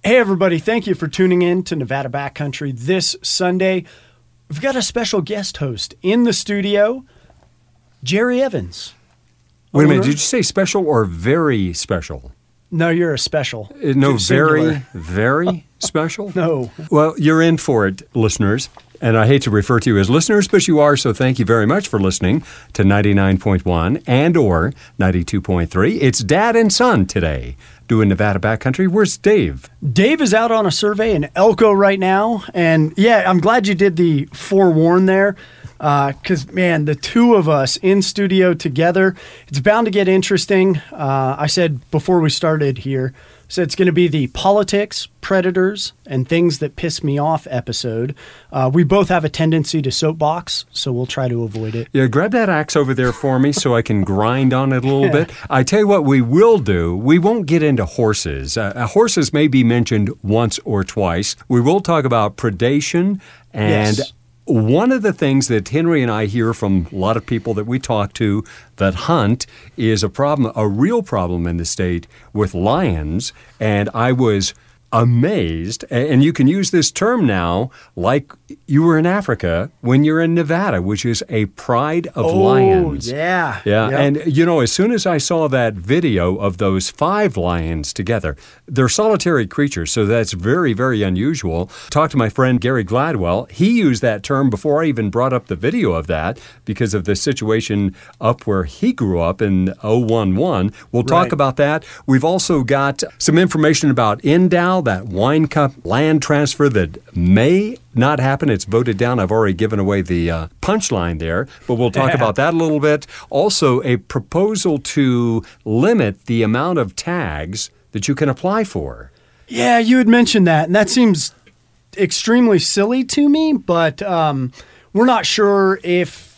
Hey, everybody. Thank you for tuning in to Nevada Backcountry this Sunday. We've got a special guest host in the studio, Jerry Evans. Wait a minute. Did you say special or very special? No, you're a special. No, very special? No. Well, you're in for it, listeners. And I hate to refer to you as listeners, but you are, so thank you very much for listening to 99.1 and or 92.3. It's Dad and Son today doing Nevada Backcountry. Where's Dave? Dave is out on a survey in Elko right now. And yeah, I'm glad you did the forewarn there. Because, man, the two of us in studio together, it's bound to get interesting. I said before we started here, so it's going to be the politics, predators, and things that piss me off episode. We both have a tendency to soapbox, so we'll try to avoid it. Yeah, grab that axe over there for me so I can grind on it a little bit. I tell you what we will do. We won't get into horses. Horses may be mentioned once or twice. We will talk about predation and... Yes. One of the things that Henry and I hear from a lot of people that we talk to that hunt is a real problem in the state with lions. And I was amazed, and you can use this term now like you were in Africa when you're in Nevada, which is a pride of lions. Yeah. Yeah. Yep. And, you know, as soon as I saw that video of those 5 lions together, they're solitary creatures, so that's very, very unusual. Talked to my friend Gary Gladwell. He used that term before I even brought up the video of that because of the situation up where he grew up in 011. We'll talk about that. We've also got some information about Endow, that wine cup land transfer that may not happen. It's voted down. I've already given away the punchline there, but we'll talk about that a little bit. Also, a proposal to limit the amount of tags that you can apply for. Yeah, you had mentioned that, and that seems extremely silly to me, but we're not sure if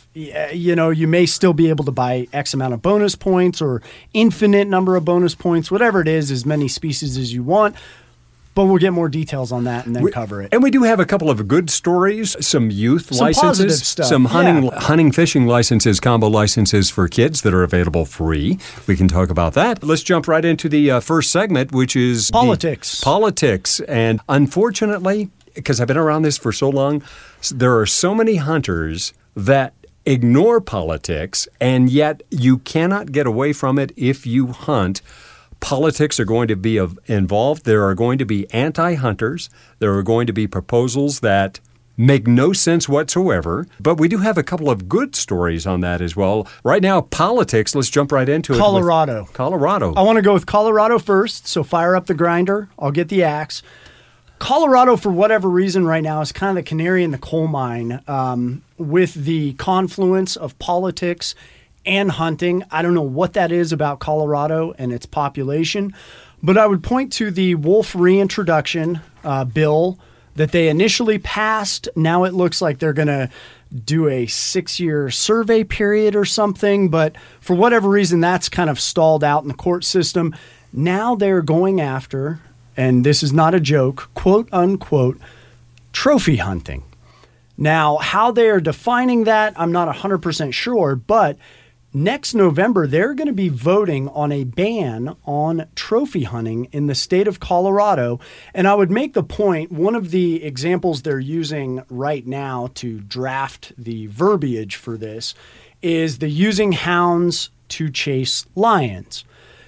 you may still be able to buy X amount of bonus points or infinite number of bonus points, whatever it is, as many species as you want. But we'll get more details on that and then cover it. And we do have a couple of good stories, some youth licenses, positive stuff. Some hunting, fishing licenses, combo licenses for kids that are available free. We can talk about that. Let's jump right into the first segment, which is politics. And unfortunately, because I've been around this for so long, there are so many hunters that ignore politics, and yet you cannot get away from it if you hunt. Politics are going to be involved. There are going to be anti-hunters. There are going to be proposals that make no sense whatsoever. But we do have a couple of good stories on that as well. Right now, politics, let's jump right into it. Colorado. I want to go with Colorado first, so fire up the grinder. I'll get the axe. Colorado, for whatever reason right now, is kind of the canary in the coal mine with the confluence of politics and hunting. I don't know what that is about Colorado and its population, but I would point to the wolf reintroduction bill that they initially passed. Now it looks like they're going to do a 6-year survey period or something, but for whatever reason, that's kind of stalled out in the court system. Now they're going after, and this is not a joke, quote unquote, trophy hunting. Now, how they are defining that, I'm not 100% sure, but next November, they're going to be voting on a ban on trophy hunting in the state of Colorado. And I would make the point, one of the examples they're using right now to draft the verbiage for this is the using hounds to chase lions.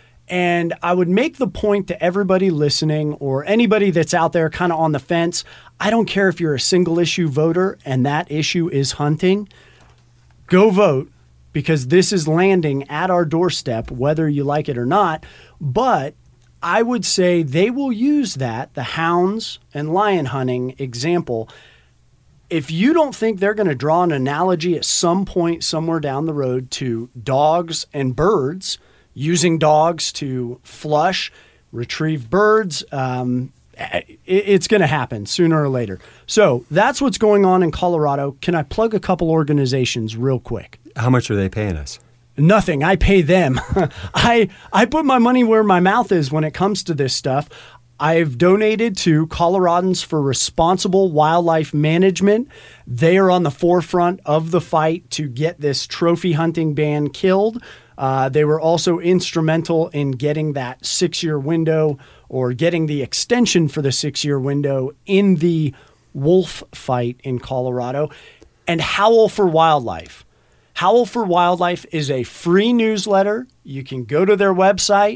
And I would make the point to everybody listening or anybody that's out there kind of on the fence, I don't care if you're a single issue voter and that issue is hunting, go vote. Because this is landing at our doorstep, whether you like it or not. But I would say they will use that, the hounds and lion hunting example. If you don't think they're going to draw an analogy at some point somewhere down the road to dogs and birds, using dogs to flush, retrieve birds, it's going to happen sooner or later. So that's what's going on in Colorado. Can I plug a couple organizations real quick? How much are they paying us? Nothing. I pay them. I put my money where my mouth is when it comes to this stuff. I've donated to Coloradans for Responsible Wildlife Management. They are on the forefront of the fight to get this trophy hunting ban killed. They were also instrumental in getting that 6-year window or getting the extension for the 6-year window in the wolf fight in Colorado. And Howl for Wildlife. Howl for Wildlife is a free newsletter. You can go to their website,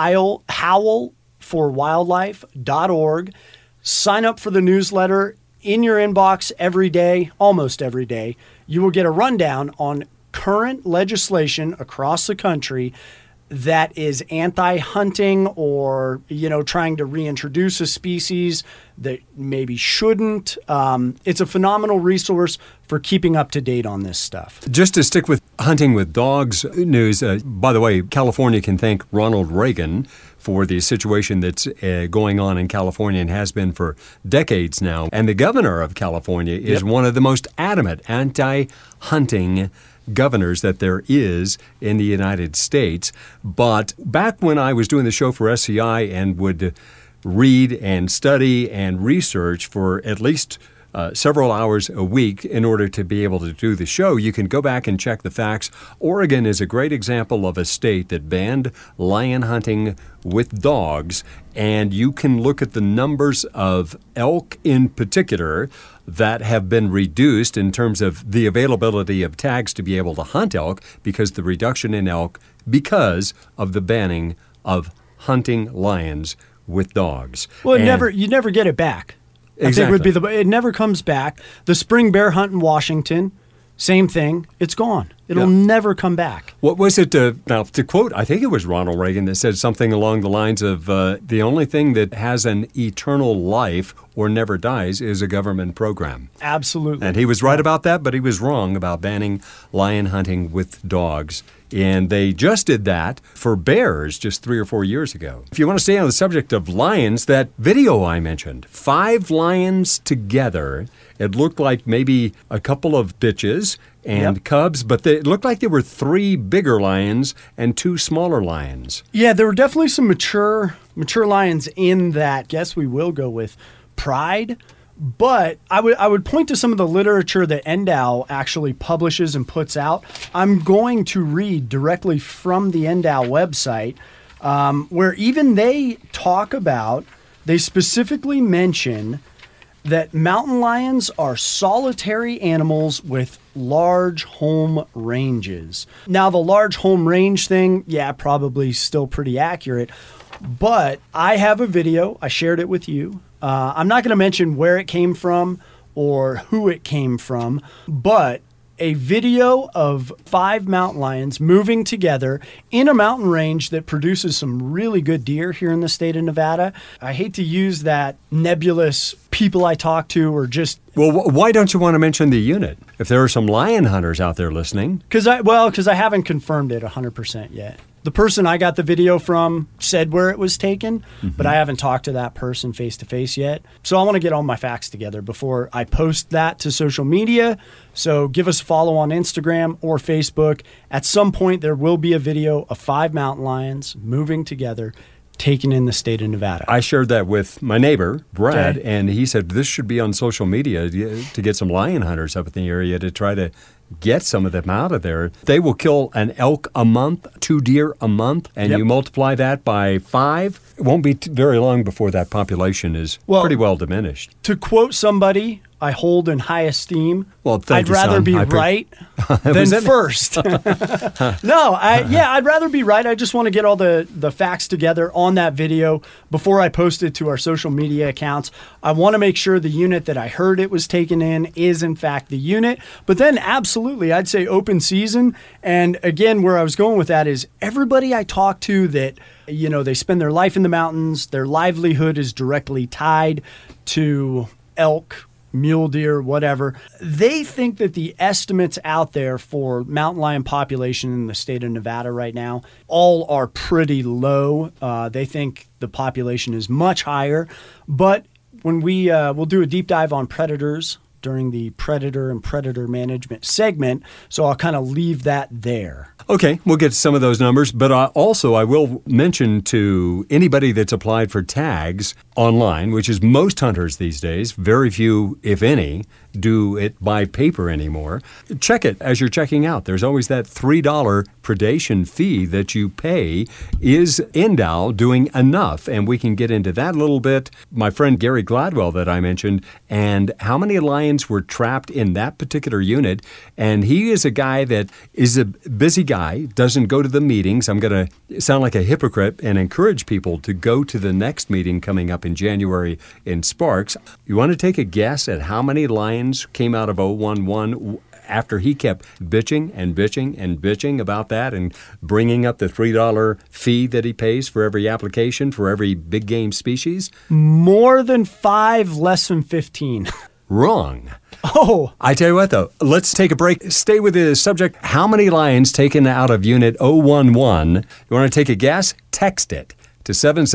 howlforwildlife.org. Sign up for the newsletter. In your inbox every day, almost every day, you will get a rundown on current legislation across the country that is anti-hunting or, trying to reintroduce a species that maybe shouldn't. It's a phenomenal resource for keeping up to date on this stuff. Just to stick with hunting with dogs news, by the way, California can thank Ronald Reagan for the situation that's going on in California and has been for decades now. And the governor of California is one of the most adamant anti-hunting governors that there is in the United States. But back when I was doing the show for SCI and would read and study and research for at least several hours a week in order to be able to do the show, you can go back and check the facts. Oregon is a great example of a state that banned lion hunting with dogs, and you can look at the numbers of elk in particular that have been reduced in terms of the availability of tags to be able to hunt elk because the reduction in elk because of the banning of hunting lions with dogs. Well, you never get it back. Exactly. I think it never comes back. The spring bear hunt in Washington, same thing. It's gone. It'll never come back. What was it? Now, to quote, I think it was Ronald Reagan that said something along the lines of the only thing that has an eternal life or never dies is a government program. Absolutely. And he was right about that, but he was wrong about banning lion hunting with dogs. And they just did that for bears just 3 or 4 years ago. If you want to stay on the subject of lions, that video I mentioned, 5 lions together. It looked like maybe a couple of bitches and cubs, but it looked like there were 3 bigger lions and 2 smaller lions. Yeah, there were definitely some mature lions in that. Guess we will go with Pride. But I would point to some of the literature that NDOW actually publishes and puts out. I'm going to read directly from the NDOW website, where even they specifically mention that mountain lions are solitary animals with large home ranges. Now, the large home range thing, probably still pretty accurate. But I have a video. I shared it with you. I'm not going to mention where it came from or who it came from, but a video of 5 mountain lions moving together in a mountain range that produces some really good deer here in the state of Nevada. I hate to use that nebulous people I talk to or just... Well, why don't you want to mention the unit? If there are some lion hunters out there listening. Because I haven't confirmed it 100% yet. The person I got the video from said where it was taken, but I haven't talked to that person face to face yet. So I want to get all my facts together before I post that to social media. So give us a follow on Instagram or Facebook. At some point, there will be a video of 5 mountain lions moving together, taken in the state of Nevada. I shared that with my neighbor, Brad, and he said this should be on social media to get some lion hunters up in the area to try to get some of them out of there. They will kill an elk a month, 2 deer a month, and you multiply that by 5. It won't be very long before that population is pretty well diminished. To quote somebody I hold in high esteem, I'd rather be right than first. No, I'd rather be right. I just want to get all the facts together on that video before I post it to our social media accounts. I want to make sure the unit that I heard it was taken in is in fact the unit. But then absolutely, I'd say open season. And again, where I was going with that is everybody I talk to that, they spend their life in the mountains, their livelihood is directly tied to elk, mule deer, whatever. They think that the estimates out there for mountain lion population in the state of Nevada right now all are pretty low. They think the population is much higher. But when we'll do a deep dive on predators during the predator and predator management segment, so I'll kind of leave that there. Okay, we'll get to some of those numbers, but I will mention to anybody that's applied for tags online, which is most hunters these days, very few, if any, do it by paper anymore. Check it as you're checking out. There's always that $3 predation fee that you pay. Is NDOW doing enough? And we can get into that a little bit. My friend Gary Gladwell that I mentioned, and how many lions were trapped in that particular unit. And he is a guy that is a busy guy, doesn't go to the meetings. I'm going to sound like a hypocrite and encourage people to go to the next meeting coming up in January in Sparks. You want to take a guess at how many lions came out of 011 after he kept bitching and bitching and bitching about that and bringing up the $3 fee that he pays for every application for every big game species? More than 5, less than 15. Wrong. Oh. I tell you what, though, let's take a break. Stay with the subject. How many lions taken out of Unit 011? You want to take a guess? Text it to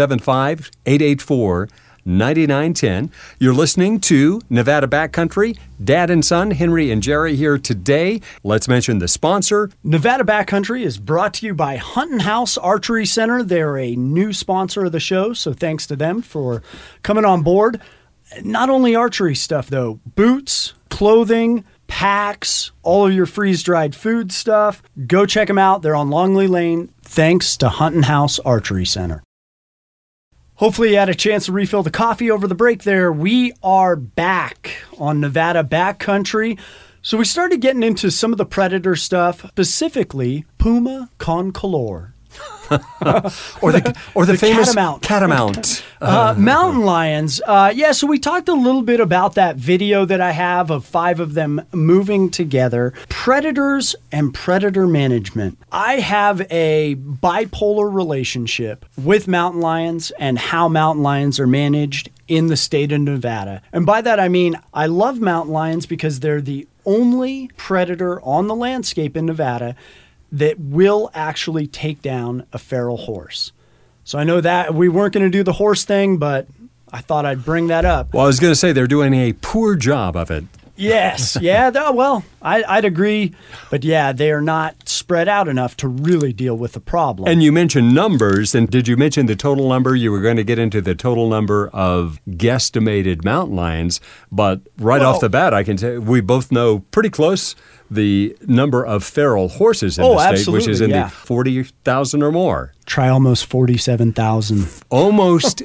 775-884-9910. You're listening to Nevada Backcountry. Dad and son, Henry and Jerry, here today. Let's mention the sponsor. Nevada Backcountry is brought to you by Hunting House Archery Center. They're a new sponsor of the show, so thanks to them for coming on board. Not only archery stuff, though. Boots, clothing, packs, all of your freeze-dried food stuff. Go check them out. They're on Longley Lane, thanks to Hunting House Archery Center. Hopefully you had a chance to refill the coffee over the break there. We are back on Nevada Backcountry. So we started getting into some of the predator stuff, specifically Puma concolor. or the famous catamount. Mountain lions. So we talked a little bit about that video that I have of 5 of them moving together. Predators and predator management. I have a bipolar relationship with mountain lions and how mountain lions are managed in the state of Nevada. And by that I mean I love mountain lions because they're the only predator on the landscape in Nevada that will actually take down a feral horse. So I know that we weren't going to do the horse thing, but I thought I'd bring that up. Well, I was going to say they're doing a poor job of it. Yes. Yeah. I'd agree. But yeah, they are not spread out enough to really deal with the problem. And you mentioned numbers. And did you mention the total number? You were going to get into the total number of guesstimated mountain lions. But off the bat, I can tell you, we both know pretty close the number of feral horses in the state, which is in the 40,000 or more. Try almost 47,000. Almost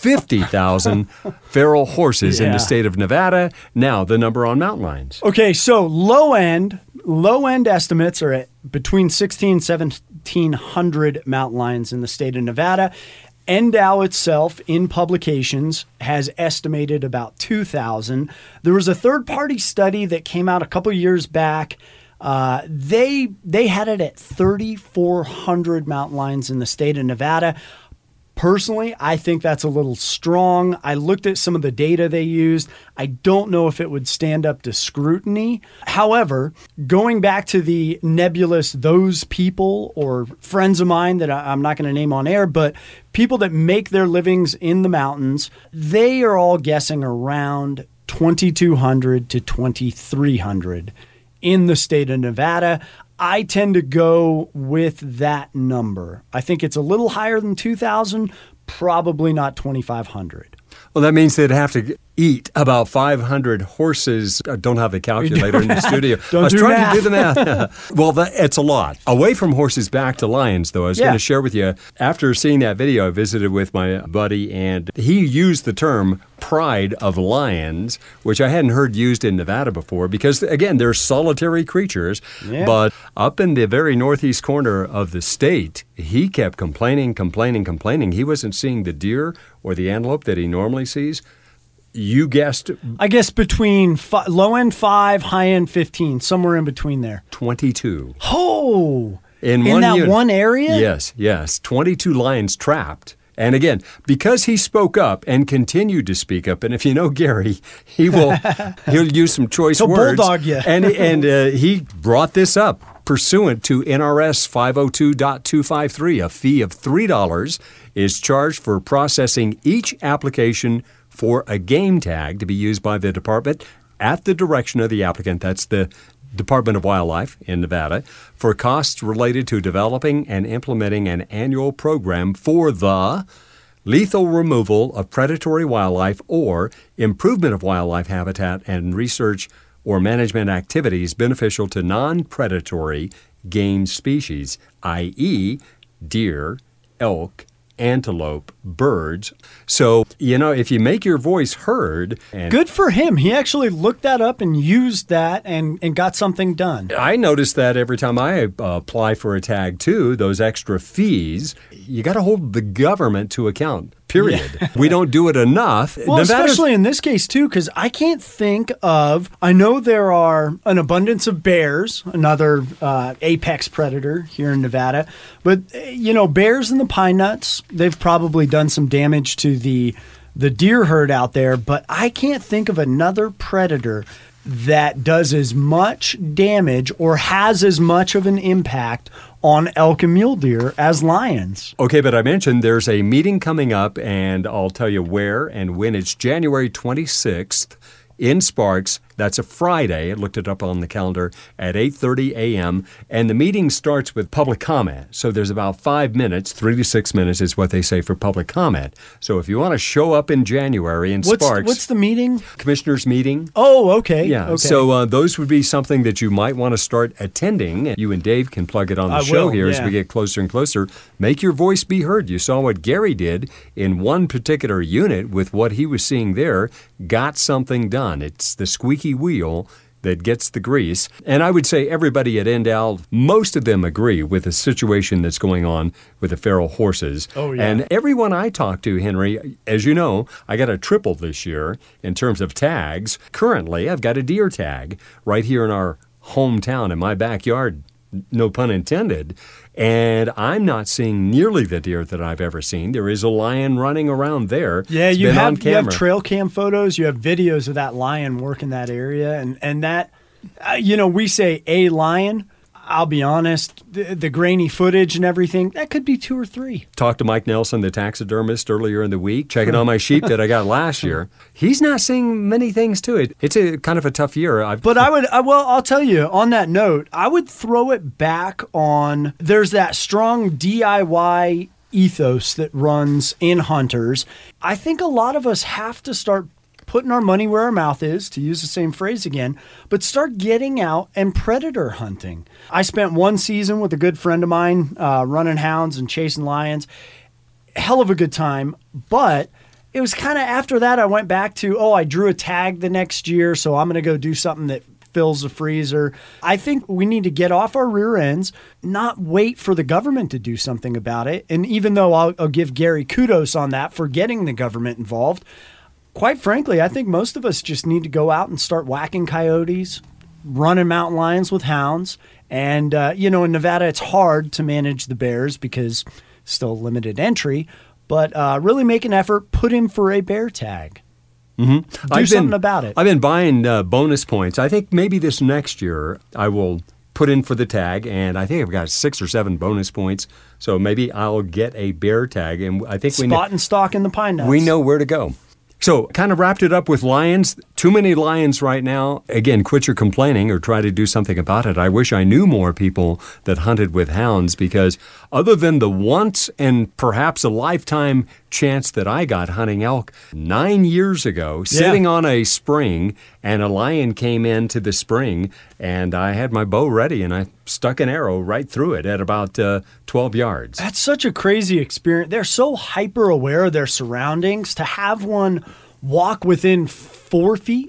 50,000 feral horses in the state of Nevada. Now, the number on mountain lions. Okay, so low end estimates are at between 1,600 and 1,700 mountain lions in the state of Nevada. NDOW itself, in publications, has estimated about 2,000. There was a third-party study that came out a couple years back. They had it at 3,400 mountain lions in the state of Nevada. Personally, I think that's a little strong. I looked at some of the data they used. I don't know if it would stand up to scrutiny. However, going back to the nebulous those people or friends of mine that I'm not going to name on air, but people that make their livings in the mountains, they are all guessing around 2,200 to 2,300 in the state of Nevada. I tend to go with that number. I think it's a little higher than 2,000, probably not 2,500. Well, that means they'd have to eat about 500 horses. I don't have the calculator in the studio. I was trying to do the math. Well, it's a lot. Away from horses, back to lions, though. I was going to share with you, after seeing that video, I visited with my buddy, and he used the term pride of lions, which I hadn't heard used in Nevada before, because, again, they're solitary creatures. Yeah. But up in the very northeast corner of the state, he kept complaining. He wasn't seeing the deer or the antelope that he normally sees. You guessed. I guess between low end 5, high end 15, somewhere in between there. 22. Oh, in that unit. One area? Yes. 22 lions trapped. And again, because he spoke up and continued to speak up, and if you know Gary, he'll use some choice words. He'll bulldog you. and he brought this up. Pursuant to NRS 502.253, a fee of $3 is charged for processing each application for a game tag to be used by the department at the direction of the applicant. That's the Department of Wildlife in Nevada, for costs related to developing and implementing an annual program for the lethal removal of predatory wildlife or improvement of wildlife habitat and research or management activities beneficial to non-predatory game species, i.e., deer, elk, antelope, birds. So, if you make your voice heard... Good for him. He actually looked that up and used that and got something done. I notice that every time I apply for a tag, too, those extra fees, you got to hold the government to account. Period. Yeah. We don't do it enough. Well, especially in this case, too, because I can't think of... I know there are an abundance of bears, another apex predator here in Nevada. But, bears in the pine nuts, they've probably done some damage to the deer herd out there. But I can't think of another predator that does as much damage or has as much of an impact on elk and mule deer as lions. Okay, but I mentioned there's a meeting coming up, and I'll tell you where and when. It's January 26th in Sparks. That's a Friday. I looked it up on the calendar at 8:30 a.m. And the meeting starts with public comment. So there's about 5 minutes, 3 to 6 minutes is what they say for public comment. So if you want to show up in January in Sparks. What's the meeting? Commissioners meeting. Oh, okay. Yeah. Okay. So those would be something that you might want to start attending. You and Dave can plug it on the show here as we get closer and closer. Make your voice be heard. You saw what Gary did in one particular unit with what he was seeing there. Got something done. It's the squeaky wheel that gets the grease. And I would say everybody at Endow, most of them agree with the situation that's going on with the feral horses. Oh, yeah. And everyone I talk to, Henry, as you know, I got a triple this year in terms of tags. Currently, I've got a deer tag right here in our hometown in my backyard, no pun intended. And I'm not seeing nearly the deer that I've ever seen. There is a lion running around there. Yeah, you have trail cam photos. You have videos of that lion working that area. And that, we say a lion. I'll be honest, the grainy footage and everything, that could be 2 or 3. Talked to Mike Nelson, the taxidermist, earlier in the week, checking on my sheep that I got last year. He's not seeing many things to it. It's a kind of a tough year. I'll tell you, on that note, I would throw it back on, there's that strong DIY ethos that runs in hunters. I think a lot of us have to start putting our money where our mouth is, to use the same phrase again, but start getting out and predator hunting. I spent one season with a good friend of mine running hounds and chasing lions. Hell of a good time, but it was kind of after that I went back to, I drew a tag the next year, so I'm going to go do something that fills the freezer. I think we need to get off our rear ends, not wait for the government to do something about it. And even though I'll give Gary kudos on that for getting the government involved, quite frankly, I think most of us just need to go out and start whacking coyotes, running mountain lions with hounds. And, in Nevada, it's hard to manage the bears because still limited entry. But really make an effort, put in for a bear tag. Mm-hmm. Do something about it. I've been buying bonus points. I think maybe this next year I will put in for the tag, and I think I've got 6 or 7 bonus points. So maybe I'll get a bear tag. And I think Spot and stock in the pine nuts. We know where to go. So kind of wrapped it up with lions. Too many lions right now. Again, quit your complaining or try to do something about it. I wish I knew more people that hunted with hounds, because other than the once and perhaps a lifetime chance that I got hunting elk 9 years ago, sitting on a spring, and a lion came into the spring, and I had my bow ready, and I stuck an arrow right through it at about 12 yards. That's such a crazy experience. They're so hyper aware of their surroundings. To have one walk within 4 feet?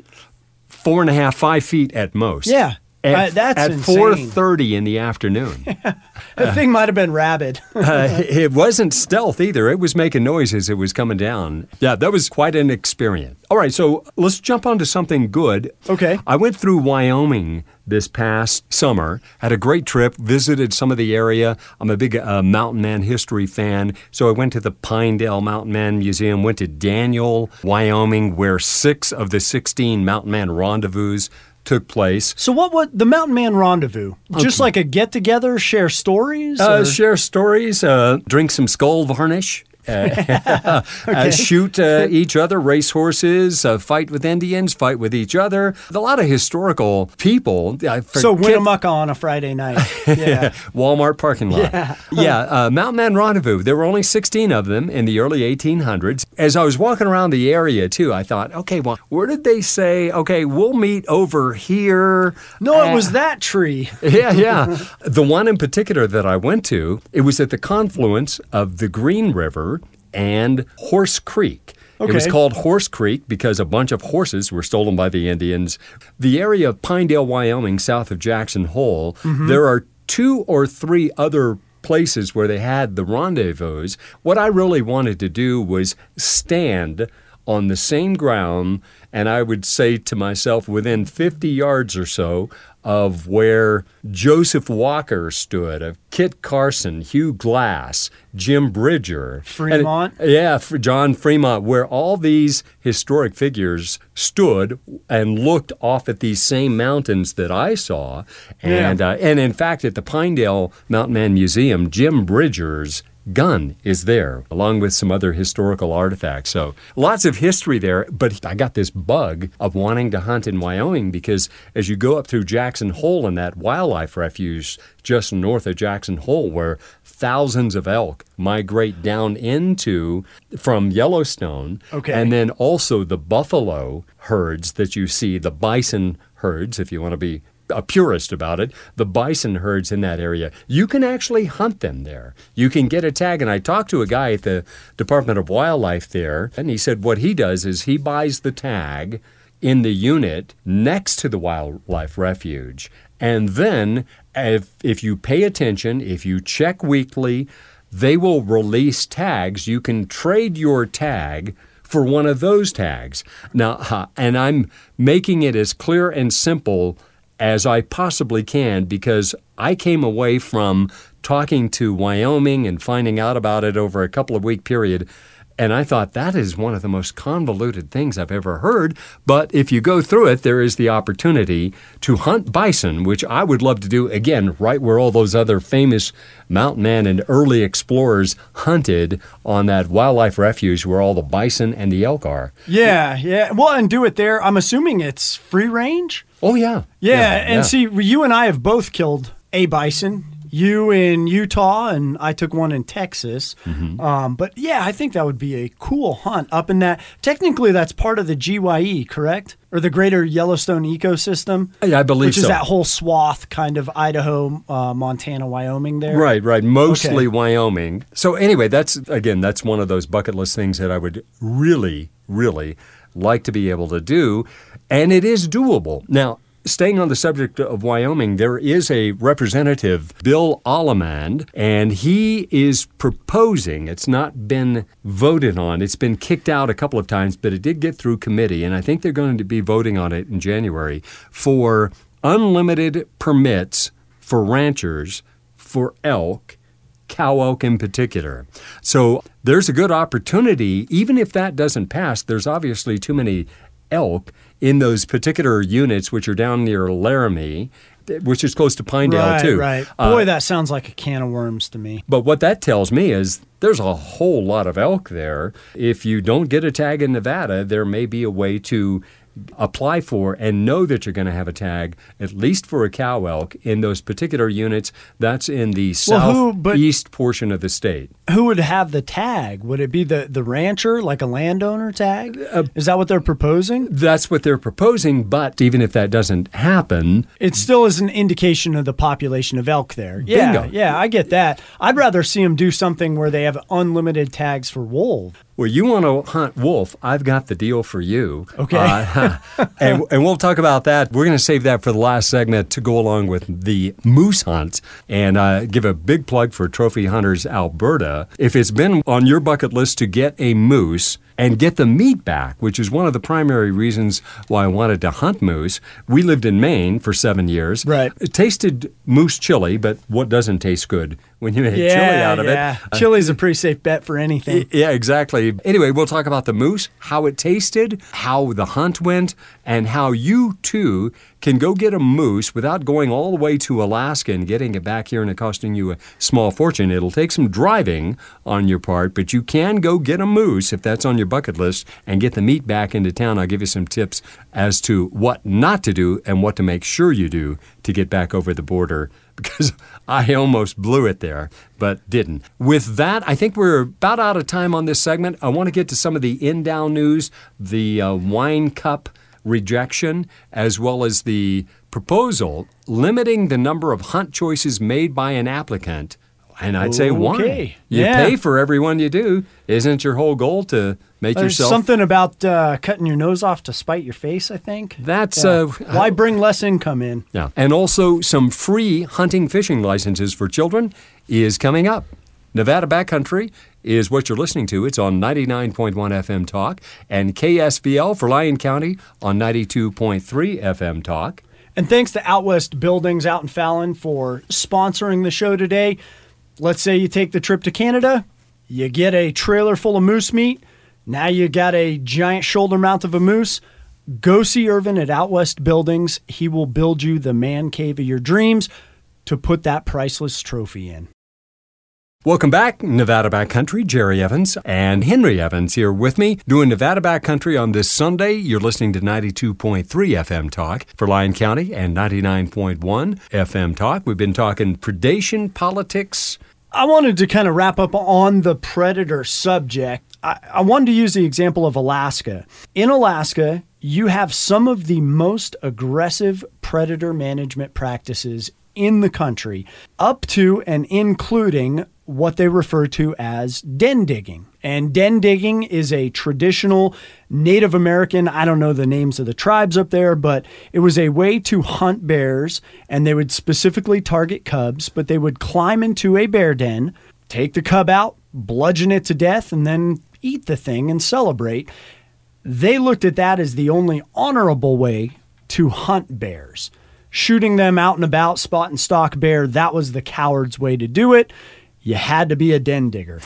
4.5, 5 feet at most. Yeah. That's at insane. 4:30 in the afternoon. The thing might have been rabid. It wasn't stealth either. It was making noise as it was coming down. Yeah, that was quite an experience. All right, so let's jump on to something good. Okay. I went through Wyoming this past summer, had a great trip, visited some of the area. I'm a big mountain man history fan, so I went to the Pinedale Mountain Man Museum, went to Daniel, Wyoming, where 6 of the 16 mountain man rendezvous took place. So what the Mountain Man Rendezvous? Just like a get-together, share stories? Share stories, drink some skull varnish, shoot each other, race horses, fight with Indians, fight with each other. A lot of historical people. So Winnemucca on a Friday night. Yeah. Walmart parking lot. Mountain Man Rendezvous. There were only 16 of them in the early 1800s. As I was walking around the area, too, I thought, okay, well, where did they say, okay, we'll meet over here? No, it was that tree. Yeah. The one in particular that I went to, it was at the confluence of the Green River and Horse Creek. Okay. It was called Horse Creek because a bunch of horses were stolen by the Indians. The area of Pinedale, Wyoming, south of Jackson Hole, there are 2 or 3 other places where they had the rendezvous. What I really wanted to do was stand on the same ground, and I would say to myself within 50 yards or so of where Joseph Walker stood, of Kit Carson, Hugh Glass, Jim Bridger. Fremont? John Fremont, where all these historic figures stood and looked off at these same mountains that I saw. And in fact, at the Pinedale Mountain Man Museum, Jim Bridger's gun is there, along with some other historical artifacts. So lots of history there, but I got this bug of wanting to hunt in Wyoming because as you go up through Jackson Hole and that wildlife refuge just north of Jackson Hole where thousands of elk migrate down into from Yellowstone, and then also the buffalo herds that you see, the bison herds, if you want to be a purist about it, the bison herds in that area, you can actually hunt them there. You can get a tag. And I talked to a guy at the Department of Wildlife there, and he said what he does is he buys the tag in the unit next to the wildlife refuge. And then if you pay attention, if you check weekly, they will release tags. You can trade your tag for one of those tags. Now, and I'm making it as clear and simple as I possibly can because I came away from talking to Wyoming and finding out about it over a couple of week period, and I thought that is one of the most convoluted things I've ever heard. But if you go through it, there is the opportunity to hunt bison, which I would love to do, again, right where all those other famous mountain men and early explorers hunted on that wildlife refuge where all the bison and the elk are. Yeah. Well, and do it there. I'm assuming it's free range? Oh, yeah. Yeah. See, you and I have both killed a bison. You in Utah, and I took one in Texas. But yeah, I think that would be a cool hunt up in that. Technically, that's part of the GYE, correct? Or the Greater Yellowstone Ecosystem? Yeah, I believe so. Which is that whole swath, kind of Idaho, Montana, Wyoming there. Right. Mostly Wyoming. So anyway, that's one of those bucket list things that I would really, really like to be able to do. And it is doable. Now, staying on the subject of Wyoming, there is a representative, Bill Allemand, and he is proposing, it's not been voted on, it's been kicked out a couple of times, but it did get through committee, and I think they're going to be voting on it in January, for unlimited permits for ranchers for elk, cow elk in particular. So there's a good opportunity, even if that doesn't pass, there's obviously too many elk in those particular units, which are down near Laramie, which is close to Pinedale, too. Right. Boy, that sounds like a can of worms to me. But what that tells me is there's a whole lot of elk there. If you don't get a tag in Nevada, there may be a way to apply for and know that you're going to have a tag, at least for a cow elk, in those particular units. That's in the southeast portion of the state. Who would have the tag? Would it be the rancher, like a landowner tag? Is that what they're proposing? That's what they're proposing, but even if that doesn't happen... It still is an indication of the population of elk there. Bingo. Yeah, I get that. I'd rather see them do something where they have unlimited tags for wolves. Well, you want to hunt wolf, I've got the deal for you. Okay. And we'll talk about that. We're going to save that for the last segment to go along with the moose hunt and give a big plug for Trophy Hunters Alberta. If it's been on your bucket list to get a moose and get the meat back, which is one of the primary reasons why I wanted to hunt moose. We lived in Maine for 7 years. Right. It tasted moose chili, but what doesn't taste good when you made chili out of it. Chili's a pretty safe bet for anything. Yeah, exactly. Anyway, we'll talk about the moose, how it tasted, how the hunt went, and how you, too, can go get a moose without going all the way to Alaska and getting it back here and it costing you a small fortune. It'll take some driving on your part, but you can go get a moose if that's on your bucket list and get the meat back into town. I'll give you some tips as to what not to do and what to make sure you do to get back over the border, because I almost blew it there, but didn't. With that, I think we're about out of time on this segment. I want to get to some of the in-down news, the wine cup rejection, as well as the proposal limiting the number of hunt choices made by an applicant. And I'd say why? You pay for every one you do. Isn't your whole goal to make yourself... Something about cutting your nose off to spite your face, I think. That's... Why bring less income in? Yeah. And also some free hunting fishing licenses for children is coming up. Nevada Backcountry is what you're listening to. It's on 99.1 FM Talk, and KSVL for Lyon County on 92.3 FM Talk. And thanks to Out West Buildings out in Fallon for sponsoring the show today. Let's say you take the trip to Canada, you get a trailer full of moose meat, now you got a giant shoulder mount of a moose. Go see Irvin at Out West Buildings. He will build you the man cave of your dreams to put that priceless trophy in. Welcome back, Nevada Backcountry. Jerry Evans and Henry Evans here with me doing Nevada Backcountry on this Sunday. You're listening to 92.3 FM Talk for Lyon County and 99.1 FM Talk. We've been talking predation, politics. I wanted to kind of wrap up on the predator subject. I wanted to use the example of Alaska. In Alaska, you have some of the most aggressive predator management practices in the country, up to and including what they refer to as den digging. And den digging is a traditional Native American, I don't know the names of the tribes up there, but it was a way to hunt bears, and they would specifically target cubs, but they would climb into a bear den, take the cub out, bludgeon it to death, and then eat the thing and celebrate. They looked at that as the only honorable way to hunt bears. Shooting them out and about, spot and stalk bear, that was the coward's way to do it. You had to be a den digger.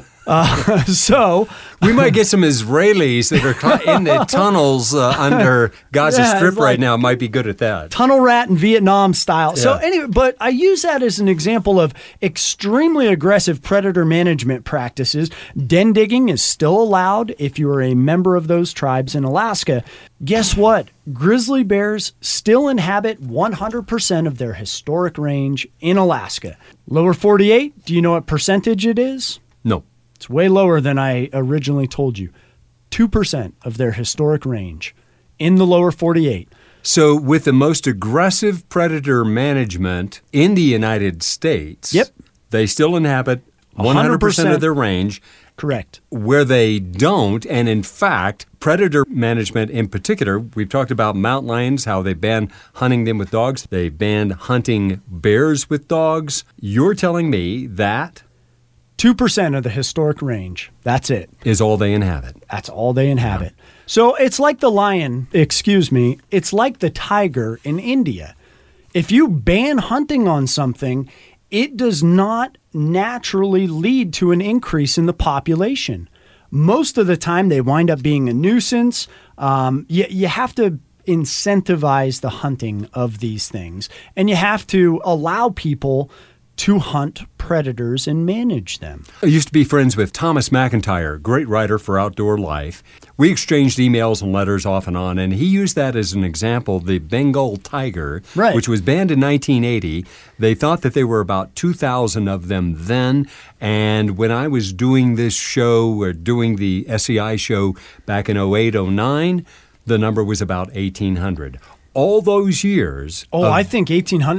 So we might get some Israelis that are in the tunnels under Gaza Strip right now. Might be good at that. Tunnel rat in Vietnam style. Yeah. So anyway, but I use that as an example of extremely aggressive predator management practices. Den digging is still allowed if you are a member of those tribes in Alaska. Guess what? Grizzly bears still inhabit 100% of their historic range in Alaska. Lower 48, do you know what percentage it is? No. It's way lower than I originally told you. 2% of their historic range in the lower 48. So with the most aggressive predator management in the United States, yep, they still inhabit 100% of their range. Correct. Where they don't, and in fact, predator management in particular, we've talked about mountain lions, how they ban hunting them with dogs. They banned hunting bears with dogs. You're telling me that 2% of the historic range, that's it, is all they inhabit. That's all they inhabit. Yeah. So it's like the lion, it's like the tiger in India. If you ban hunting on something, it does not naturally lead to an increase in the population. Most of the time, they wind up being a nuisance. You have to incentivize the hunting of these things, and you have to allow people to hunt predators and manage them. I used to be friends with Thomas McIntyre, great writer for Outdoor Life. We exchanged emails and letters off and on, and he used that as an example, the Bengal tiger, right, which was banned in 1980. They thought that there were about 2,000 of them then, and when I was doing this show, or doing the SEI show back in 08, 09, the number was about 1,800. All those years. I think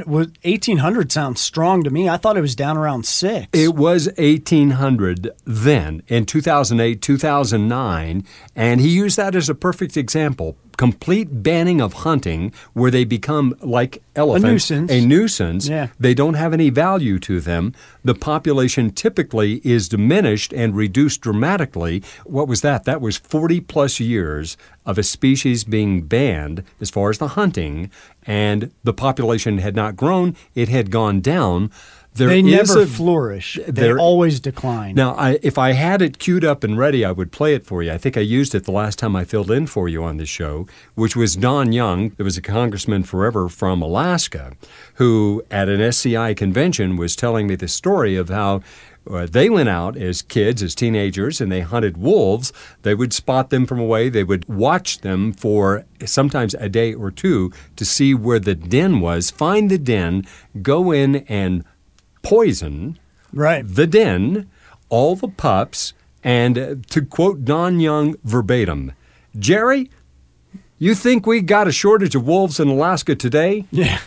1,800 sounds strong to me. I thought it was down around 6. It was 1,800 then in 2008, 2009, and he used that as a perfect example. Complete banning of hunting, where they become like elephants, a nuisance. Yeah. They don't have any value to them. The population typically is diminished and reduced dramatically. What was that? That was 40 plus years of a species being banned as far as the hunting, and the population had not grown. It had gone down. They is never flourish. They there- always decline. Now, if I had it queued up and ready, I would play it for you. I think I used it the last time I filled in for you on this show, which was Don Young. There was a congressman forever from Alaska who, at an SCI convention, was telling me the story of how they went out as kids, as teenagers, and they hunted wolves. They would spot them from away. They would watch them for sometimes a day or two to see where the den was, find the den, go in and poison Right. the den, all the pups, and to quote Don Young verbatim, Jerry, you think we got a shortage of wolves in Alaska today? Yeah.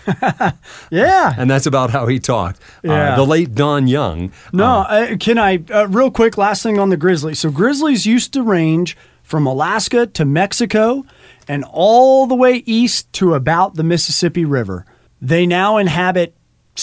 And that's about how he talked. Yeah. The late Don Young. No, can I, real quick, last thing on the grizzly. So grizzlies used to range from Alaska to Mexico and all the way east to about the Mississippi River. They now inhabit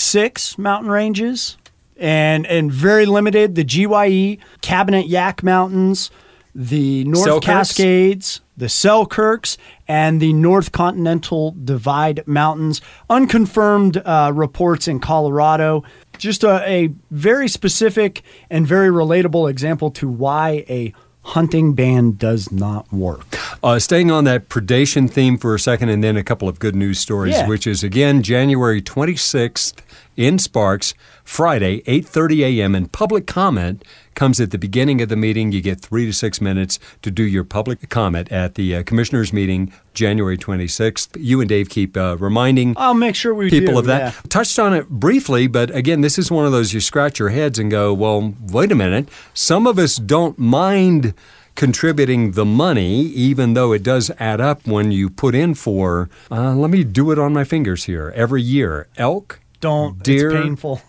6 mountain ranges and very limited, the GYE, Cabinet Yaak Mountains, the North Selkirks? Cascades, the Selkirks, and the North Continental Divide Mountains. Unconfirmed reports in Colorado. Just a very specific and very relatable example to why a hunting ban does not work. Staying on that predation theme for a second, and then a couple of good news stories, Yeah. which is, again, January 26th in Sparks, Friday, 8:30 a.m., and public comment comes at the beginning of the meeting. You get 3 to 6 minutes to do your public comment at the commissioners' meeting, January 26th. You and Dave keep reminding I'll make sure we people do, of that. yeah. Touched on it briefly, but again, this is one of those you scratch your heads and go, well, wait a minute. Some of us don't mind contributing the money, even though it does add up when you put in for, let me do it on my fingers here, every year, elk, Don't. deer, It's painful.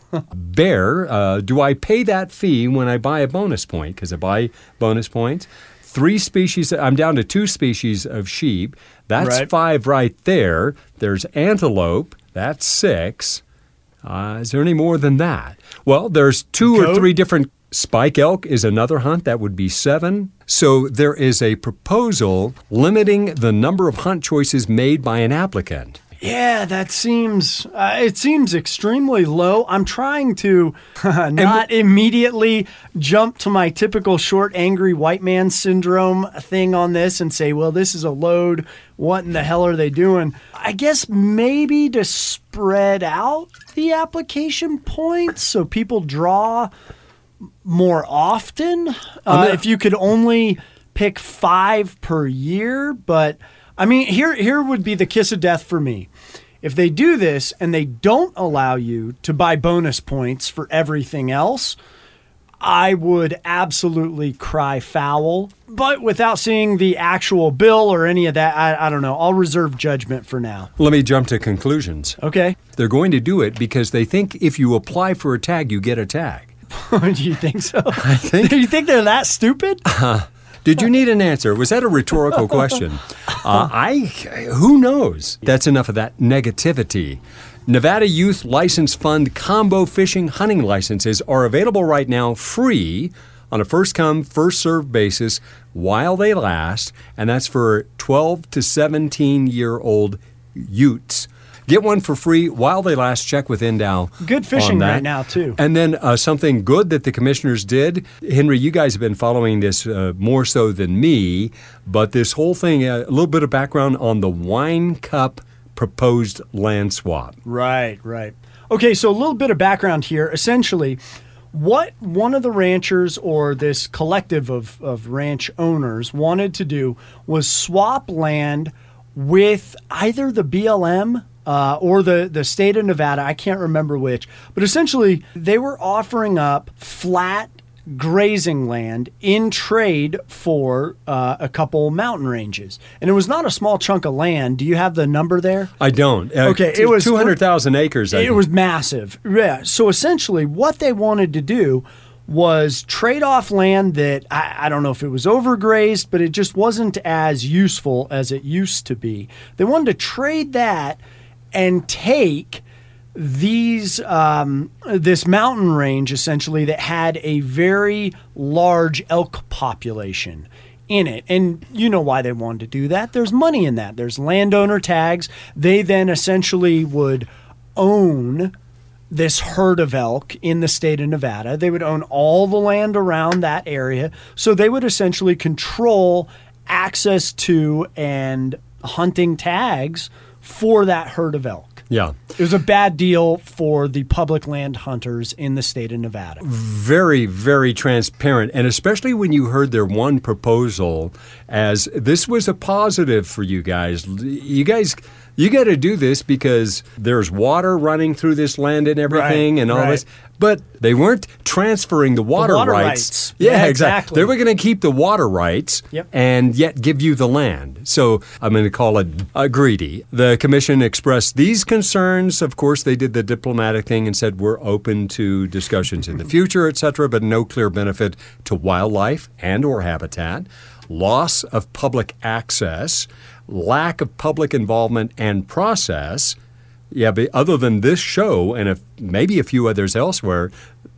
bear. Do I pay that fee when I buy a bonus point? Because I buy bonus points. 3 species, I'm down to 2 species of sheep. That's Right. 5 right there. There's antelope. That's 6. Is there any more than that? Well, there's 2 or Goat? 3 different. Spike elk is another hunt. That would be 7. So there is a proposal limiting the number of hunt choices made by an applicant. Yeah, that seems, it seems extremely low. I'm trying to not immediately jump to my typical short, angry white man syndrome thing on this and say, well, this is a load. What in the hell are they doing? I guess maybe to spread out the application points so people draw more often. If you could only pick 5 per year, but I mean, here would be the kiss of death for me. If they do this and they don't allow you to buy bonus points for everything else, I would absolutely cry foul. But without seeing the actual bill or any of that, I don't know. I'll reserve judgment for now. Let me jump to conclusions. Okay. They're going to do it because they think if you apply for a tag, you get a tag. Do you think so? I think. Do you think they're that stupid? Did you need an answer? Was that a rhetorical question? Who knows? That's enough of that negativity. Nevada Youth License Fund combo fishing hunting licenses are available right now free on a first-come, first-served basis while they last, and that's for 12 to 17-year-old Utes. Get one for free while they last. Check with Endow. Good fishing on that. right now, too. And then something good that the commissioners did. Henry, you guys have been following this more so than me, but this whole thing, a little bit of background on the Wine Cup proposed land swap. Right. Okay, so a little bit of background here. Essentially, what one of the ranchers or this collective of ranch owners wanted to do was swap land with either the BLM or the state of Nevada. I can't remember which. But essentially, they were offering up flat grazing land in trade for a couple mountain ranges. And it was not a small chunk of land. Do you have the number there? I don't. Okay, it was 200,000 acres. It was massive. Yeah. So essentially, what they wanted to do was trade off land that I don't know if it was overgrazed, but it just wasn't as useful as it used to be. They wanted to trade that and take these this mountain range essentially that had a very large elk population in it. And you know why they wanted to do that. There's money in that. There's landowner tags. They then essentially would own this herd of elk in the state of Nevada. They would own all the land around that area. So they would essentially control access to and hunting tags for that herd of elk. Yeah. It was a bad deal for the public land hunters in the state of Nevada. Very, very transparent. And especially when you heard their one proposal as this was a positive for you guys. You got to do this because there's water running through this land and everything and all this. But they weren't transferring the water rights. Yeah, exactly. They were going to keep the water rights and yet give you the land. So I'm going to call it greedy. The commission expressed these concerns. Of course, they did the diplomatic thing and said we're open to discussions in the future, et cetera, but no clear benefit to wildlife and or habitat, loss of public access, lack of public involvement and process. Yeah, but other than this show and maybe a few others elsewhere,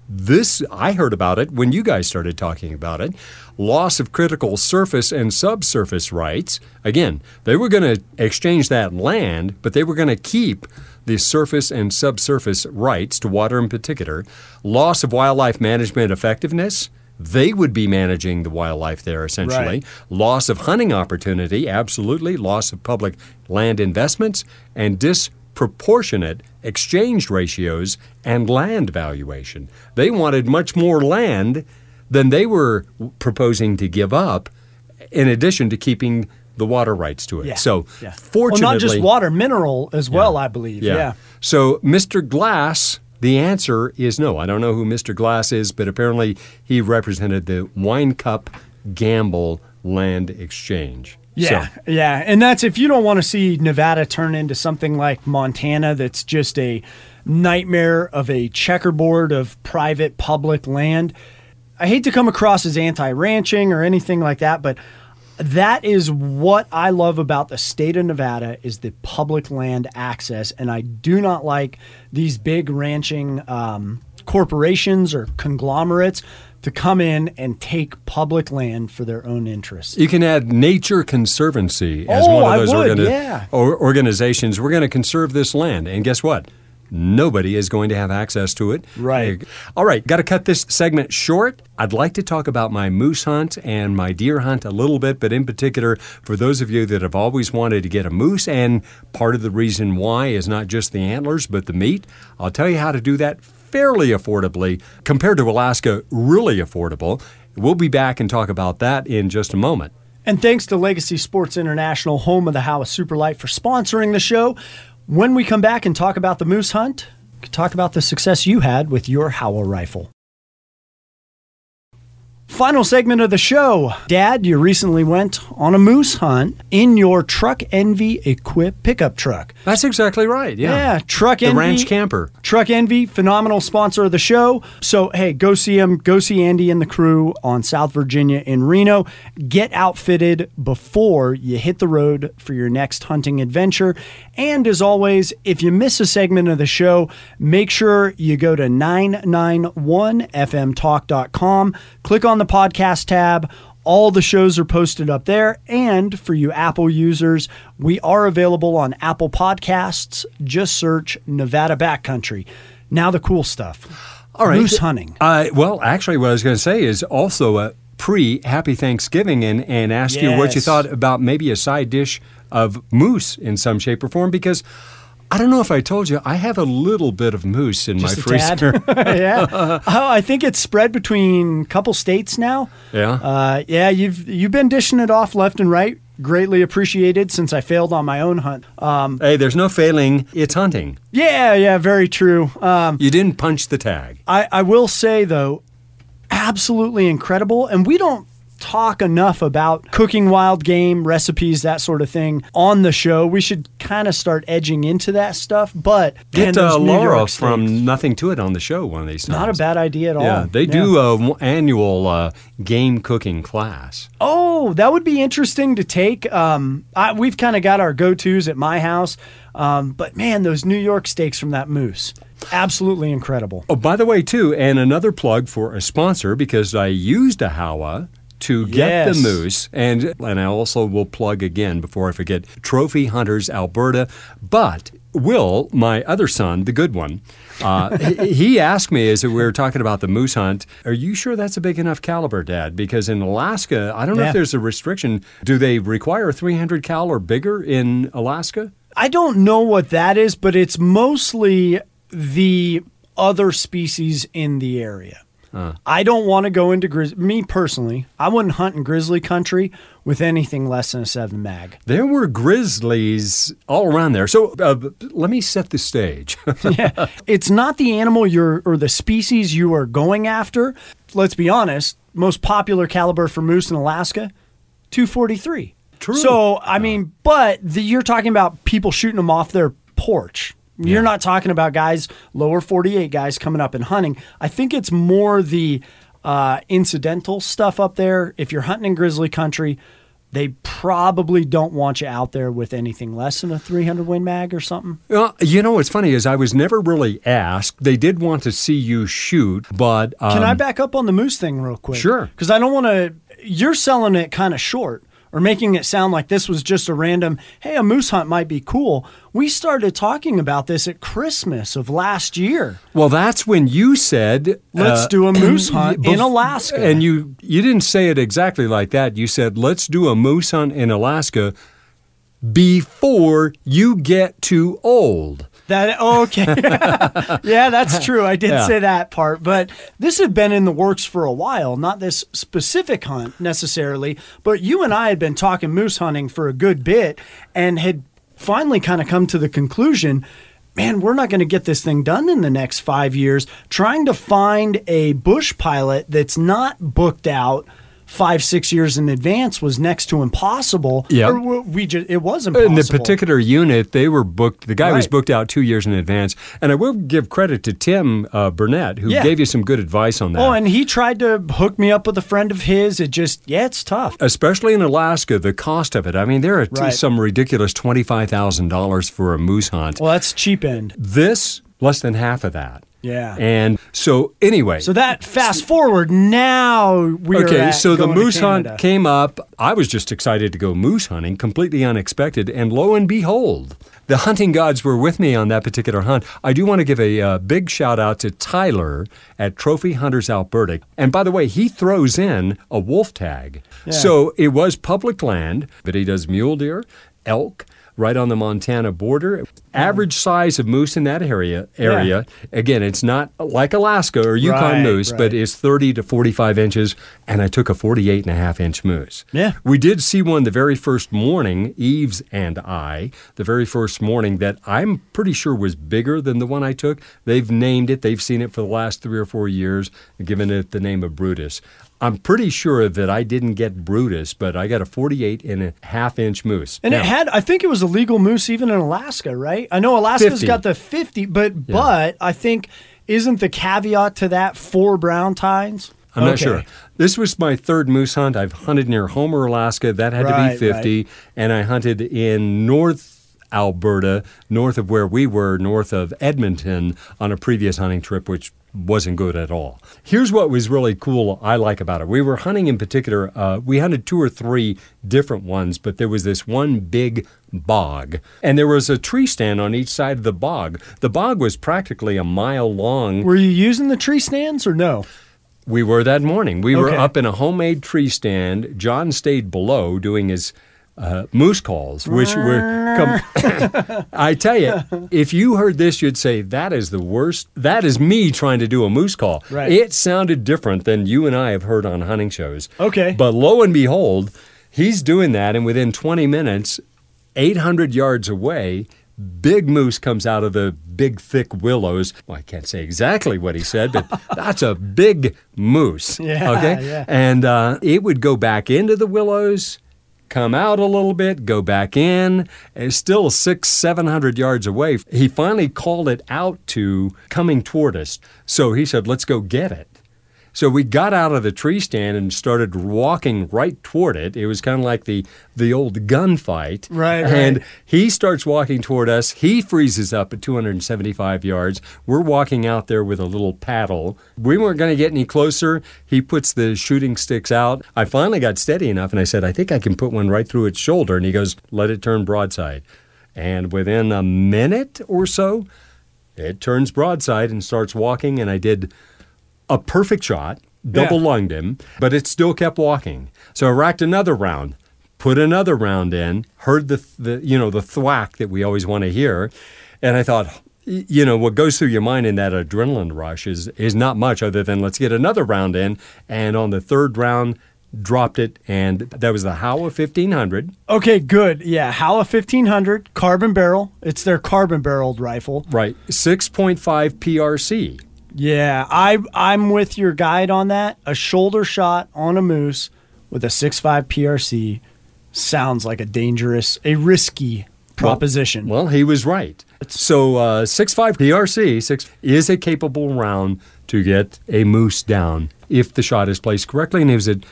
I heard about it when you guys started talking about it. Loss of critical surface and subsurface rights. Again, they were going to exchange that land, but they were going to keep the surface and subsurface rights to water in particular. Loss of wildlife management effectiveness. They would be managing the wildlife there, essentially. Right. Loss of hunting opportunity, absolutely. Loss of public land investments and disproportionate exchange ratios and land valuation. They wanted much more land than they were proposing to give up, in addition to keeping the water rights to it. Yeah. So, Well, fortunately... not just water, mineral as well, I believe. Yeah. So, Mr. Glass... The answer is no. I don't know who Mr. Glass is, but apparently he represented the Wine Cup Gamble Land Exchange. Yeah, and that's if you don't want to see Nevada turn into something like Montana that's just a nightmare of a checkerboard of private public land. I hate to come across as anti-ranching or anything like that, but that is what I love about the state of Nevada is the public land access, and I do not like these big ranching corporations or conglomerates to come in and take public land for their own interests. You can add Nature Conservancy as one of those organizations. We're going to conserve this land, and guess what? Nobody is going to have access to it. Right. All right, got to cut this segment short. I'd like to talk about my moose hunt and my deer hunt a little bit, but in particular, for those of you that have always wanted to get a moose, and part of the reason why is not just the antlers, but the meat, I'll tell you how to do that fairly affordably, compared to Alaska, really affordable. We'll be back and talk about that in just a moment. And thanks to Legacy Sports International, home of the Howa Superlight, for sponsoring the show. When we come back and talk about the moose hunt, talk about the success you had with your Howa rifle. Final segment of the show. Dad, you recently went on a moose hunt in your Truck Envy equipped pickup truck. That's exactly right. Yeah. Truck Envy. The Ranch Camper. Truck Envy, phenomenal sponsor of the show. So, hey, go see him. Go see Andy and the crew on South Virginia in Reno. Get outfitted before you hit the road for your next hunting adventure. And as always, if you miss a segment of the show, make sure you go to 991fmtalk.com. Click on the podcast tab. All the shows are posted up there. And for you Apple users, we are available on Apple Podcasts. Just search Nevada Backcountry. Now the cool stuff. All right. Moose hunting. Well, actually, what I was going to say is also a pre-Happy Thanksgiving and ask you what you thought about maybe a side dish of moose in some shape or form, because I don't know if I told you, I have a little bit of moose in my freezer. Yeah. I think it's spread between a couple states now. Yeah. You've been dishing it off left and right. Greatly appreciated since I failed on my own hunt. Hey, there's no failing. It's hunting. Yeah, very true. You didn't punch the tag. I will say, though, absolutely incredible. And we don't talk enough about cooking wild game, recipes, that sort of thing on the show. We should kind of start edging into that stuff. But get Laura from Nothing to It on the show one of these times. Not a bad idea at all. Yeah, they do an annual game cooking class. Oh, that would be interesting to take. We've kind of got our go-tos at my house. But man, those New York steaks from that moose. Absolutely incredible. Oh, by the way, too, and another plug for a sponsor, because I used a Howa to get the Yes. moose. And I also will plug again before I forget, Trophy Hunters Alberta. But Will, my other son, the good one, he asked me as we were talking about the moose hunt, are you sure that's a big enough caliber, Dad? Because in Alaska, I don't know if there's a restriction. Do they require 300 cal or bigger in Alaska? I don't know what that is, but it's mostly the other species in the area. I don't want to go into me personally, I wouldn't hunt in grizzly country with anything less than a 7 mag. There were grizzlies all around there. So let me set the stage. Yeah. It's not the animal or the species you are going after. Let's be honest, most popular caliber for moose in Alaska, 243. True. So, I mean, but you're talking about people shooting them off their porch. You're not talking about guys, lower 48 guys coming up and hunting. I think it's more the incidental stuff up there. If you're hunting in grizzly country, they probably don't want you out there with anything less than a 300 Win Mag or something. You know, what's funny is I was never really asked. They did want to see you shoot, but... Can I back up on the moose thing real quick? Sure. Because I don't want to... You're selling it kind of short, or making it sound like this was just a random, hey, a moose hunt might be cool. We started talking about this at Christmas of last year. Well, that's when you said... Let's do a moose hunt in Alaska. And you didn't say it exactly like that. You said, let's do a moose hunt in Alaska before you get too old. Okay. Yeah, that's true. I did say that part. But this had been in the works for a while, not this specific hunt necessarily. But you and I had been talking moose hunting for a good bit and had finally kind of come to the conclusion, man, we're not going to get this thing done in the next 5 years. Trying to find a bush pilot that's not booked out 5-6 years in advance was next to impossible. Yeah, it was impossible. In the particular unit, they were booked. The guy was booked out 2 years in advance. And I will give credit to Tim Burnett, who gave you some good advice on that. Oh, and he tried to hook me up with a friend of his. It's tough. Especially in Alaska, the cost of it. I mean, there are some ridiculous $25,000 for a moose hunt. Well, that's cheap end. This, less than half of that. Yeah. And so anyway. So that fast forward, now we're so the moose hunt came up. I was just excited to go moose hunting, completely unexpected. And lo and behold, the hunting gods were with me on that particular hunt. I do want to give a big shout out to Tyler at Trophy Hunters Alberta. And by the way, he throws in a wolf tag. Yeah. So it was public land, but he does mule deer, elk, right on the Montana border. Average size of moose in that area. Again, it's not like Alaska or Yukon moose, but it's 30 to 45 inches, and I took a 48.5-inch moose. Yeah. We did see one the very first morning, Eves and I, the very first morning that I'm pretty sure was bigger than the one I took. They've named it. They've seen it for the last 3 or 4 years and given it the name of Brutus. I'm pretty sure that I didn't get Brutus, but I got a 48.5-inch moose. And I think it was a legal moose even in Alaska, right? I know Alaska's got the 50, but I think, isn't the caveat to that 4 brown tines? I'm not sure. This was my third moose hunt. I've hunted near Homer, Alaska. That had to be 50. And I hunted in North Alberta, north of where we were, north of Edmonton, on a previous hunting trip, which wasn't good at all. Here's what was really cool I like about it. We were hunting in particular, we hunted 2 or 3 different ones, but there was this one big bog. And there was a tree stand on each side of the bog. The bog was practically a mile long. Were you using the tree stands or no? We were that morning. We were up in a homemade tree stand. John stayed below doing his moose calls, which were... I tell you, if you heard this, you'd say, that is the worst. That is me trying to do a moose call. Right. It sounded different than you and I have heard on hunting shows. Okay. But lo and behold, he's doing that, and within 20 minutes, 800 yards away, big moose comes out of the big, thick willows. Well, I can't say exactly what he said, but that's a big moose. Yeah. And it would go back into the willows, come out a little bit, go back in, and still 600-700 yards away. He finally called it out to coming toward us. So he said, let's go get it. So we got out of the tree stand and started walking right toward it. It was kind of like the old gunfight. Right. And he starts walking toward us. He freezes up at 275 yards. We're walking out there with a little paddle. We weren't going to get any closer. He puts the shooting sticks out. I finally got steady enough, and I said, I think I can put one right through its shoulder. And he goes, let it turn broadside. And within a minute or so, it turns broadside and starts walking, and I did a perfect shot, double-lunged him, but it still kept walking. So I racked another round, put another round in, heard the thwack that we always want to hear, and I thought, what goes through your mind in that adrenaline rush is not much other than let's get another round in, and on the third round, dropped it, and that was the Howa 1500. Okay, good. Yeah, Howa 1500, carbon barrel. It's their carbon barreled rifle. Right, 6.5 PRC. Yeah, I'm with your guide on that. A shoulder shot on a moose with a 6.5 PRC sounds like a risky proposition. Well, he was right. So 6.5 PRC is a capable round to get a moose down if the shot is placed correctly, and it was at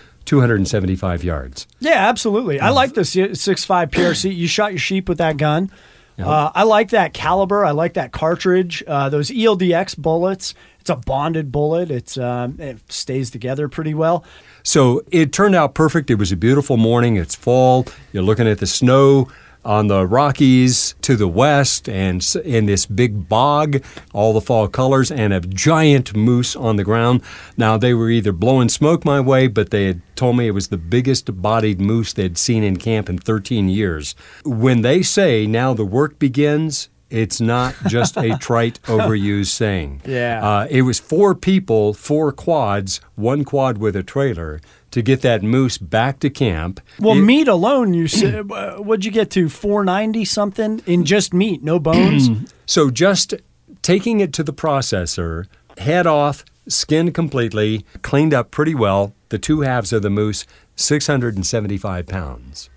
275 yards. Yeah, absolutely. I like the 6.5 PRC. You shot your sheep with that gun. I like that caliber. I like that cartridge. Those ELDX bullets. It's a bonded bullet. It stays together pretty well. So it turned out perfect. It was a beautiful morning. It's fall. You're looking at the snow on the Rockies to the west and in this big bog, all the fall colors, and a giant moose on the ground. Now, they were either blowing smoke my way, but they had told me it was the biggest bodied moose they'd seen in camp in 13 years. When they say, now the work begins, it's not just a trite, overused saying. Yeah. It was 4 people, 4 quads, 1 quad with a trailer, to get that moose back to camp. Well, meat alone, you said, what'd you get to, 490 something in just meat, no bones? So just taking it to the processor, head off, skinned completely, cleaned up pretty well, the 2 halves of the moose, 675 pounds.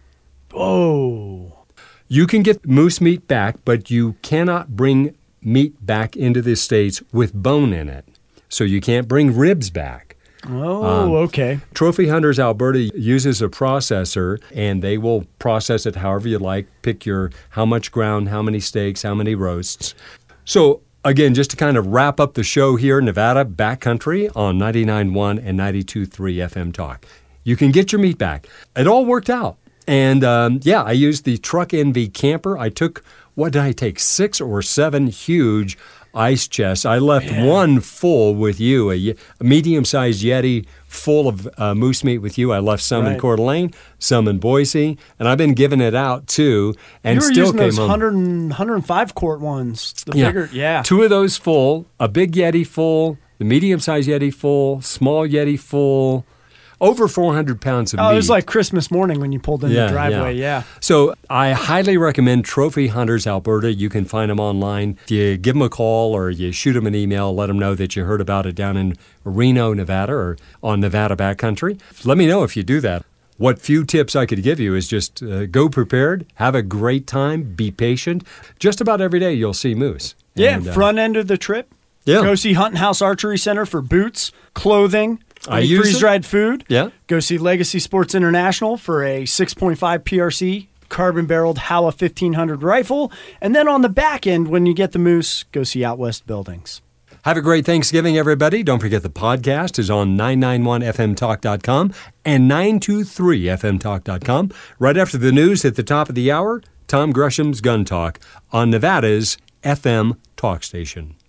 Oh. You can get moose meat back, but you cannot bring meat back into the States with bone in it. So you can't bring ribs back. Oh, okay. Trophy Hunters Alberta uses a processor, and they will process it however you like. Pick your how much ground, how many steaks, how many roasts. So, again, just to kind of wrap up the show here, Nevada Backcountry on 99.1 and 92.3 FM Talk. You can get your meat back. It all worked out. And, I used the Truck Envy camper. I took, 6 or 7 huge ice chests. I left one full with you, a medium-sized Yeti full of moose meat with you. I left some in Coeur d'Alene, some in Boise, and I've been giving it out too. And you were still using came those home. 105 quart ones, the bigger, 2 of those full, a big Yeti full, the medium-sized Yeti full, small Yeti full. Over 400 pounds of meat. Oh, it was like Christmas morning when you pulled in the driveway, So I highly recommend Trophy Hunters Alberta. You can find them online. If you give them a call or you shoot them an email, let them know that you heard about it down in Reno, Nevada, or on Nevada Backcountry. Let me know if you do that. What few tips I could give you is just go prepared, have a great time, be patient. Just about every day you'll see moose. Yeah, and, front end of the trip. Yeah. Go see Hunting House Archery Center for boots, clothing, I use freeze-dried food. Yeah. Go see Legacy Sports International for a 6.5 PRC carbon-barreled Howa 1500 rifle. And then on the back end, when you get the moose, go see Out West Buildings. Have a great Thanksgiving, everybody. Don't forget the podcast is on 991fmtalk.com and 923fmtalk.com. Right after the news at the top of the hour, Tom Gresham's Gun Talk on Nevada's FM Talk Station.